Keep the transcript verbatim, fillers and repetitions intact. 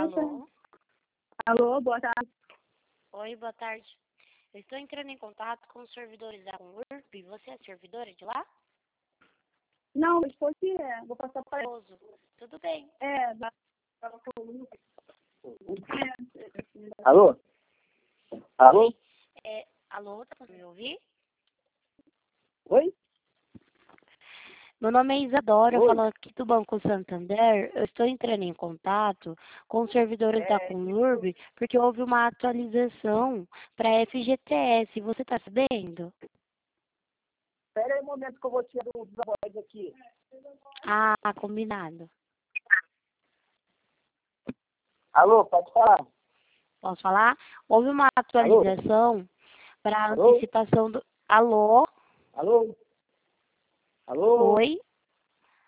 Alô? Alô, boa tarde. Oi, boa tarde. Eu estou entrando em contato com os servidores da Conurb. Você é servidora de lá? Não, mas fosse, é, vou passar para ele. Pouso. Tudo bem. É, da... Alô? Alô? É, alô, tá conseguindo me ouvir? Oi? Meu nome é Isadora, eu Oi? falo aqui do Banco Santander. Eu estou entrando em contato com os servidores da Conurb porque houve uma atualização para F G T S. Você está sabendo? Espera aí um momento que eu vou tirar o voz aqui. Ah, combinado. Alô, pode falar? Posso falar? Houve uma Alô? atualização para Alô? antecipação do... Alô? Alô? Alô? Oi?